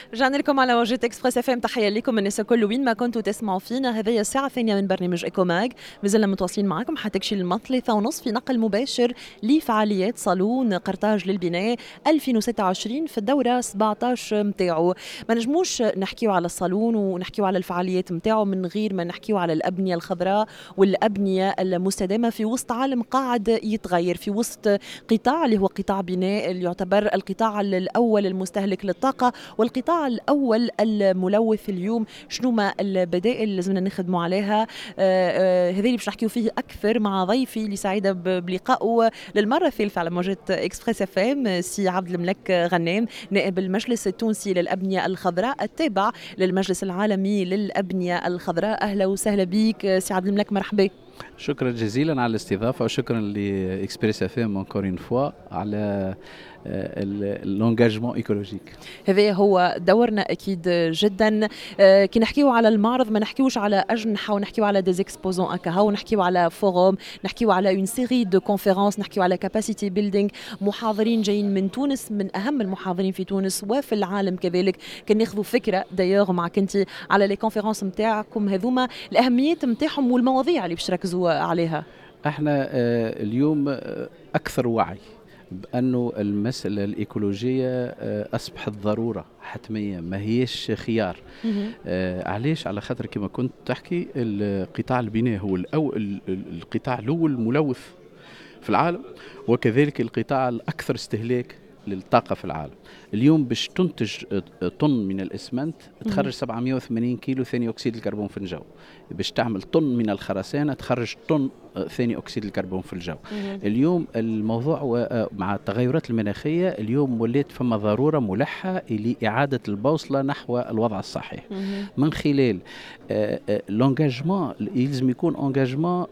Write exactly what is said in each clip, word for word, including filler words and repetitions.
رجعنا لكم على موجة اكسبريس اف ام. تحية لكم الناس الكل وين ما كنتوا تسمعوا فينا. هذه الساعة الثانية من برنامج ايكو ماج، مازلنا متواصلين معكم حتى تكشي المثلثة ونصف في نقل مباشر لفعاليات صالون قرطاج للبناء ألفين وستة وعشرين في الدورة سبعطاش متاعو. ما نجموش نحكيو على الصالون ونحكيو على الفعاليات متاعو من غير ما نحكيو على الأبنية الخضراء والأبنية المستدامة في وسط عالم قاعد يتغير، في وسط قطاع اللي هو قطاع بناء اللي يعتبر القطاع الأول المستهلك للطاقة والقطاع الأول الملوث اليوم. شنو ما البدائل اللي لازمنا نخدموا عليها؟ آه آه هذا اللي باش نحكيو فيه أكثر مع ضيفي اللي سعيدة بلقائه للمرة الثالثة على موجة إكسبريس اف ام، سي عبد الملك غنام، نائب المجلس التونسي للأبنية الخضراء التابع للمجلس العالمي للأبنية الخضراء. أهلا وسهلا بك سي عبد الملك، مرحبا. شكرا جزيلا على الاستضافة وشكرا لإكسبريس اف ام encore une fois على اللونجاجمون ايكولوجيك. هذا هو دورنا اكيد جدا. آه كي نحكيو على المعرض ما نحكيوش على اجنحه ونحكيو على ديز اكسبوزون اكاها ونحكيو على فوروم، نحكيو على اون سيري دو كونفيرونس، نحكيو على كاباسيتي بيلدينغ، محاضرين جايين من تونس، من اهم المحاضرين في تونس وفي العالم كذلك. كان ناخذوا فكره دايوغ معك انت على لي كونفيرونس نتاعكم هذوما، الاهميات نتاعهم والمواضيع اللي باش تركزوا عليها. احنا آه اليوم آه اكثر وعي بأنه المسألة الإيكولوجية أصبحت ضرورة حتمية، ما هيش خيار. آه علاش؟ على خاطر كما كنت تحكي القطاع البناء هو الأول القطاع الأول ملوث في العالم، وكذلك القطاع الأكثر استهلاك للطاقة في العالم. اليوم باش تنتج طن من الإسمنت تخرج سبعمائة وثمانين كيلو ثاني أكسيد الكربون في الجو، باش تعمل طن من الخرسانة تخرج طن ثاني أكسيد الكربون في الجو. اليوم الموضوع مع التغيرات المناخية اليوم ولات فما ضرورة ملحة لإعادة البوصلة نحو الوضع الصحيح من خلال لونجاجمون. يلزم يكون انجاجمون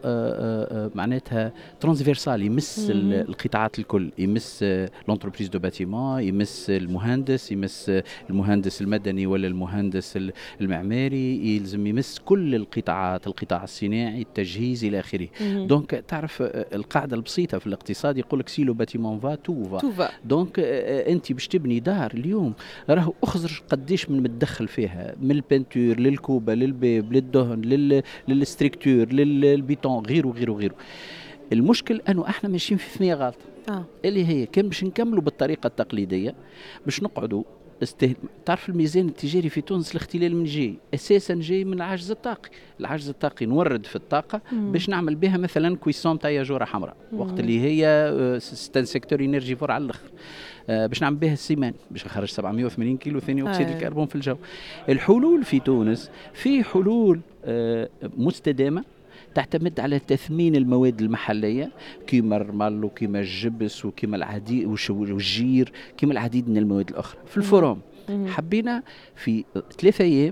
معناتها ترانسفيرسال، يمس القطاعات الكل، يمس لونتربريز دو باتيمون، يمس المهندس، يمس المهندس المدني ولا المهندس المعماري، يلزم يمس كل القطاعات، القطاع الصناعي، التجهيز إلى آخره. دونك تعرف القاعدة البسيطة في الاقتصاد يقول لك سي لو باتيمون فا تو فا. دونك انت باش تبني دار اليوم راهو اخزر قديش من متدخل فيها، من البنتور للكوبا للباب للدهن للستركتور للبيتون غيره غيره غيره. المشكل انه احنا ماشيين في ثمية غلط آه. اللي هي كان باش نكملوا بالطريقة التقليدية باش نقعدوا استهل... تعرف الميزان التجاري في تونس الاختلال من جاي اساسا جاي من العجز الطاقي. العجز الطاقي نورد في الطاقه مم. باش نعمل بها مثلا كويسون تاع جوره حمراء وقت اللي هي ستان سيكتور انرجي فور على الاخر، آه باش نعمل بها السيمان باش نخرج سبعمائة وثمانين كيلو ثاني اكسيد الكربون في الجو. الحلول في تونس في حلول آه مستدامه تعتمد على تثمين المواد المحلية كيما الرمل وكيما الجبس وكيما العديد والجير كيما العديد من المواد الأخرى. في الفروم حبينا في ثلاثة أيام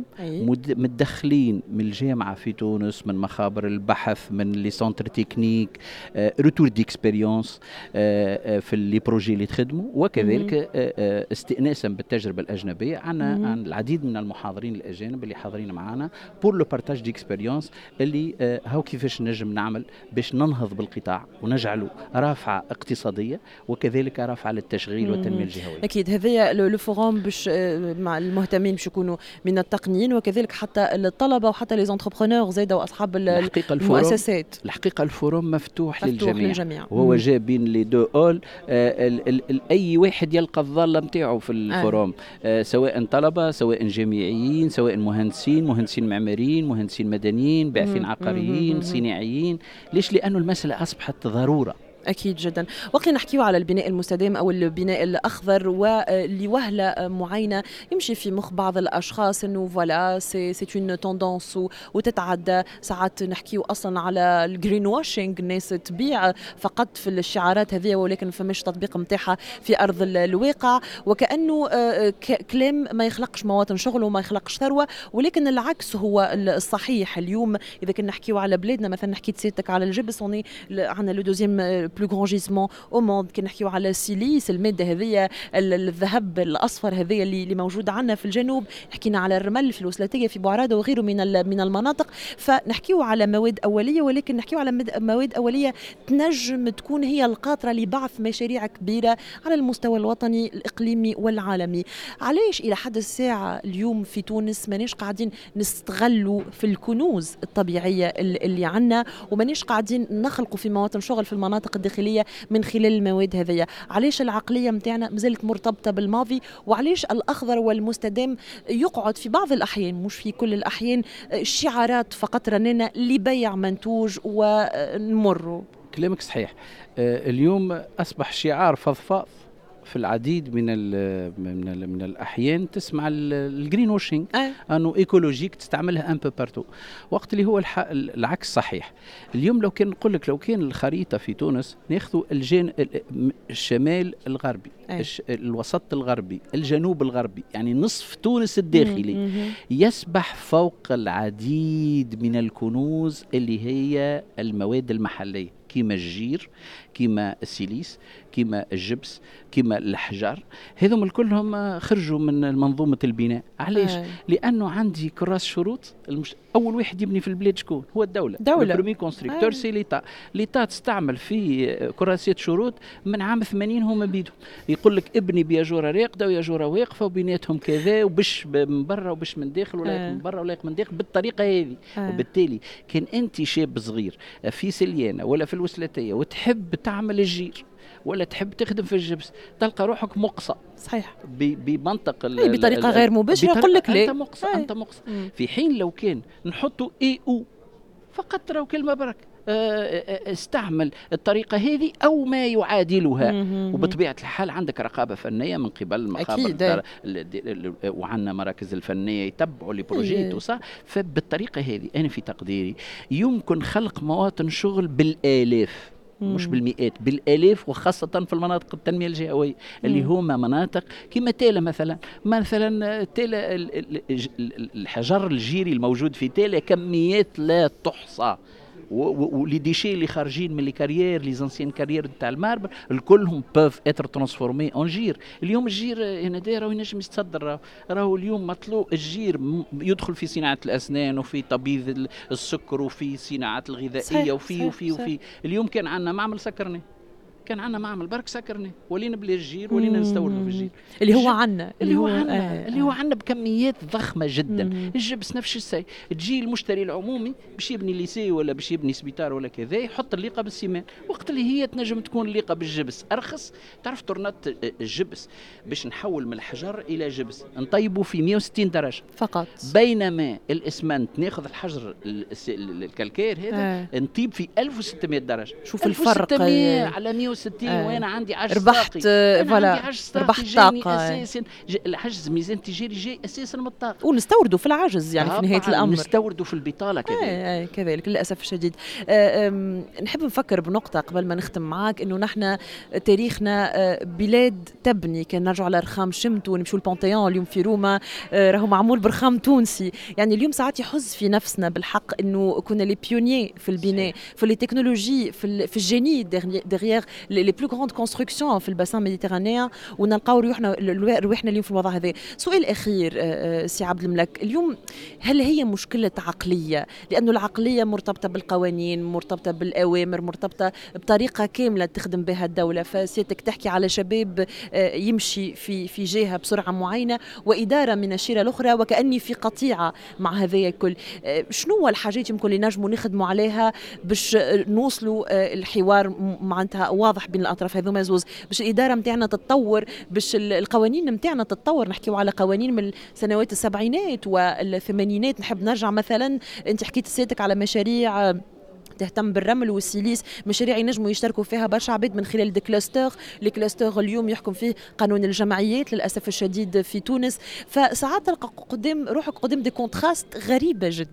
متدخلين من الجامعة في تونس، من مخابر البحث، من لي سونتر تكنيك، روتور ديكسبيريونس في لي بروجي اللي تخدموا، وكذلك آه استئناسا بالتجربة الأجنبية. عنا عن العديد من المحاضرين الأجانب اللي حاضرين معنا بور لو بارتاج ديكسبيريونس اللي آه هاو كيفاش نجم نعمل باش ننهض بالقطاع ونجعله رافعة اقتصادية وكذلك رافعة للتشغيل والتنمية الجهوية. أكيد هذا لو فوروم باش مع المهتمين باش يكونوا من التقنيين وكذلك حتى الطلبة وحتى لي زونتربرونور زادا واصحاب المؤسسات. الحقيقة الفوروم مفتوح, مفتوح للجميع, للجميع. وهو جاء بين لي دو اول آه ال ال ال اي واحد يلقى الظلة نتاعو في الفوروم آه. آه سواء طلبة سواء جامعيين سواء مهندسين مهندسين معماريين مهندسين مدنيين باحثين عقاريين صناعيين. ليش؟ لأنه المسألة أصبحت ضرورة. أكيد جدا. وقت نحكيو على البناء المستدام أو البناء الأخضر ولوهلة معينة يمشي في مخ بعض الأشخاص إنه فوالا سي سي اون توندونس وتتعدى. ساعات نحكيو أصلا على الجرين واشينغ، الناس تبيع فقط في الشعارات هذه ولكن فماش تطبيق متاعها في أرض الواقع، وكأنه كلام ما يخلقش مواطن شغل وما يخلقش ثروة، ولكن العكس هو الصحيح. اليوم إذا كنا نحكيو على بلادنا مثلا، حكيت سيرتك على الجبس، عندنا لو دوزيام بلو غران جيسمون او موند، كي نحكيو على السيليس الماده هذيا الذهب الاصفر هذايا اللي اللي موجود عندنا في الجنوب، حكينا على الرمل في الوسلاتيه في بوعراده وغيره من من المناطق. فنحكيو على مواد اوليه، ولكن نحكيو على مواد اوليه تنجم تكون هي القاطره لبعث مشاريع كبيره على المستوى الوطني الاقليمي والعالمي. علاش الى حد الساعه اليوم في تونس مانيش قاعدين نستغلوا في الكنوز الطبيعيه اللي عندنا، ومانيش قاعدين نخلقوا في مواطن شغل في المناطق الداخليه من خلال المواد هذيا؟ علاش العقليه نتاعنا مازالت مرتبطه بالماضي؟ وعلاش الاخضر والمستدام يقعد في بعض الاحيان مش في كل الاحيان شعارات فقط رنانه لبيع منتوج ونمروا؟ كلامك صحيح. آه اليوم اصبح شعار فضفاض في العديد من ال من ال من الاحيان تسمع الجرين واشينج، أه. انه ايكولوجيك تستعملها ان بو بارتو، وقت اللي هو العكس صحيح. اليوم لو كان نقول لك، لو كان الخريطه في تونس ناخذوا الجن الشمال الغربي، أه. الوسط الغربي، الجنوب الغربي، يعني نصف تونس الداخلي مم. يسبح فوق العديد من الكنوز اللي هي المواد المحليه، كيما الجير، كيما السيليس، كيما الجبس، كيما الحجر. هذم الكلهم خرجوا من منظومة البناء. علاش؟ آه. لأنه عندي كراس شروط. المش... أول واحد يبني في البلاد شكون؟ هو الدولة. دولة. البريمي كونستركتور سي ليتا. ليتا تستعمل في كراسات شروط من عام ثمانين هما بيدهم. يقول لك ابني بياجورة راقدة وياجورة واقفة وبيناتهم كذا، وبش من برا وبش من داخل، ولا آه. من برا ولا من داخل، بالطريقة هذه. آه. وبالتالي كان أنت شاب صغير في سليانة ولا في الوسلاتية وتحب تعمل الجير ولا تحب تخدم في الجبس، تلقى روحك مقصى. صحيح. بمنطق بطريقه غير مباشره يقول لك لا، انت مقصى. انت مقصى. في حين لو كان نحطوا اي او فقط، راهو كلمه برك استعمل الطريقة هذه أو ما يعادلها. وبطبيعة الحال عندك رقابة فنية من قبل المخابر، وعندنا مراكز الفنية يتبعوا لي بروجيت وصح. فبالطريقة هذه أنا في تقديري يمكن خلق مواطن شغل بالآلاف، مش بالمئات، بالآلاف، وخاصة في المناطق التنمية الجهوية اللي هما مناطق كما تالا مثلا. مثلا تالا الحجر الجيري الموجود في تالا كميات لا تحصى، ولي ديشي اللي خارجين من لي كارير لي زانسيان كارير تاع الماربر الكلهم بوف اتر ترانسفورمي اون جير. اليوم الجير هنا داير راهو ينجم يتصدر، راهو اليوم مطلوب الجير يدخل في صناعه الاسنان وفي تبييض السكر وفي صناعه الغذائيه وفي وفي وفي. اليوم كان عندنا معمل سكرني، كان عندنا معمل برك سكرني، ولينا بلا الجير، ولينا نستوردوا في الجير اللي هو عندنا اللي هو عندنا آه اللي هو عندنا بكميات ضخمه جدا. مم. الجبس نفس الشيء، تجي المشتري العمومي باش يبني ليسي ولا باش يبني سبيطار ولا كذا، يحط الليقه بالسيمان، وقت اللي هي تنجم تكون الليقه بالجبس ارخص. تعرف طرنات الجبس باش نحول من الحجر الى جبس نطيبوا في مئة وستين درجه فقط، بينما الاسمنت ناخذ الحجر الكالكير هذا آه. نطيب في ألف وستمئة درجه. شوف الفرق على مئة وستين آه. وانا عندي عجز ربحت فوالا ربحت طاقه اساسا. العجز ميزان تجاري جاي اساسا من الطاقه، ونستوردوا في العجز يعني في نهايه الامر نستوردوا في البطاله كذلك. آه آه كذلك للاسف الشديد. آه نحب نفكر بنقطه قبل ما نختم معاك، انه نحن تاريخنا آه بلاد تبني. كان نرجع على رخام شمت ونمشوا البونتيون اليوم في روما آه راهو معمول برخام تونسي. يعني اليوم ساعات يحز في نفسنا بالحق انه كنا لي بيونيي في البناء، في لي تكنولوجي، في في الجيني ديغيير لي بلو غروند كونستركسيون في الباسان ميديتيرانيان، ونلقاو روحنا روحنا اليوم في الوضع هذا. سؤال اخير سي عبد الملك، اليوم هل هي مشكله عقليه؟ لانه العقليه مرتبطه بالقوانين، مرتبطه بالاوامر، مرتبطه بطريقه كامله تخدم بها الدوله. فسيتك تحكي على شباب يمشي في في جهه بسرعه معينه، واداره من الشيره الاخرى، وكاني في قطيعه مع هذايا الكل. شنو هو الحاجات يمكن اللي نجموا نخدموا عليها باش نوصلوا الحوار معناتها واضح بين الاطراف هذوما زوز، باش الاداره نتاعنا تتطور، باش القوانين نتاعنا تتطور؟ نحكيو على قوانين من السنوات السبعينات والثمانينات. نحب نرجع مثلا، انت حكيت سيادتك على مشاريع تهتم بالرمل والسيليس، مشاريع ينجموا يشتركوا فيها برشا عباد من خلال دي كلاستر. لي كلاستر اليوم يحكم فيه قانون الجمعيات للاسف الشديد في تونس. فساعات تلقى قدام روحك قدام دي كونتراست غريبه جدا.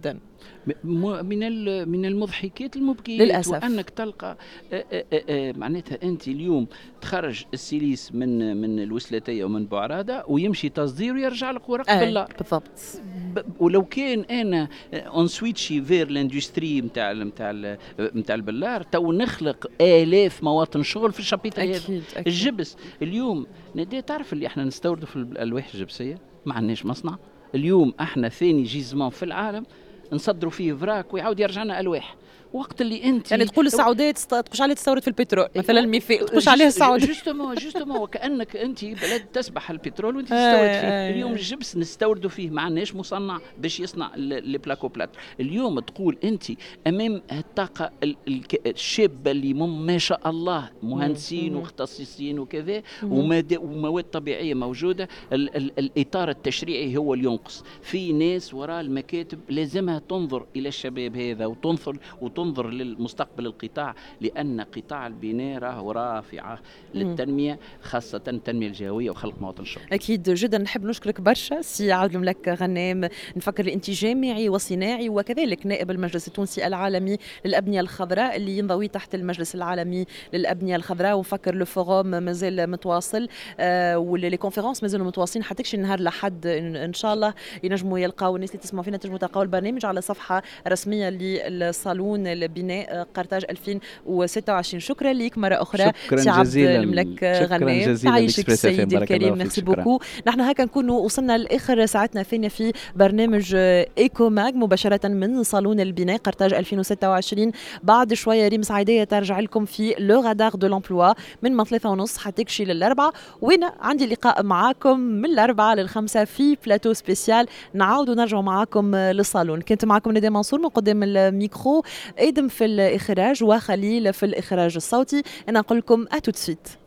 م- من ال- من المضحكات المبكيات، للأسف. وانك تلقى آه، آه، آه، آه، معناتها انت اليوم تخرج السيليس من من الوسلاتيه ومن بعراده ويمشي تصدير ويرجع لك ورق اي بالله. بالضبط. ب- ولو كان انا اون سويتشي فير لاندستري نتاع نتاع نتاع البلار، تو نخلق الاف مواطن شغل في الشابيتر هذا. اكيد اكيد. الجبس اليوم ندي تعرف اللي احنا نستوردوا في الالواح الجبسيه، ما عندناش مصنع اليوم، احنا ثاني جيزمون في العالم نصدروا فيه فراك ويعاود يرجع لنا الواح. وقت اللي انت يعني تقول السعوديه تست- تقش عليه تستورد في البترول مثلا الميثاق تقش عليه السعوديه. جوستومون جوستومون وكانك انت بلد تسبح البترول وانت تستورد فيه. اليوم الجبس نستوردوا فيه، ما عندناش مصنع باش يصنع لي بلاكو بلات. اليوم تقول انت امام الطاقه ال- ال- الشابه اللي مم- ما شاء الله مهندسين ومختصين وكذا وماد- ومواد طبيعيه موجوده، ال ال الاطار التشريعي هو اللي ينقص. في ناس وراء المكاتب لازمها تنظر الى الشباب هذا وتنظر وتنظر تنظر للمستقبل القطاع، لأن قطاع البناء راه رافعة للتنمية، خاصة التنمية الجهوية وخلق مواطن شغل. أكيد جدا. نحب نشكرك برشا سي عبد الملك غنام. نفكر أنت جامعي وصناعي وكذلك نائب المجلس التونسي العالمي للأبنية الخضراء اللي ينضوي تحت المجلس العالمي للأبنية الخضراء. ونفكر لو فوروم مازال متواصل آه ولي كونفيرونس مازالوا متواصلين حتى شي نهار لحد إن, إن شاء الله ينجموا يلقاو الناس اللي تسمعوا فينا تنجموا تلقاو البرنامج على صفحة رسمية للصالون البناء قرطاج ألفين وستة وعشرين. شكرا لك مرة أخرى سي عبد الملك غنام. يعيشك السيد الكريم. ميرسي بوكو. نحن هكا نكونوا وصلنا لآخر ساعتنا الثانية في برنامج إيكو ماج مباشرة من صالون البناء قرطاج ألفين وستة وعشرين. بعد شوية ريم سعيدية ترجع لكم في لو رادار دو لومبلوا من ما ثلاثة ونص حتكشي للأربعة، وأنا عندي لقاء معاكم من الأربعة للخمسة في بلاتو سبيسيال. نعاود ونرجع معاكم للصالون. كنت معكم ندى منصور من قدام الميكرو، ادم في الاخراج وخليل في الاخراج الصوتي. انا اقول لكم اتو سويت.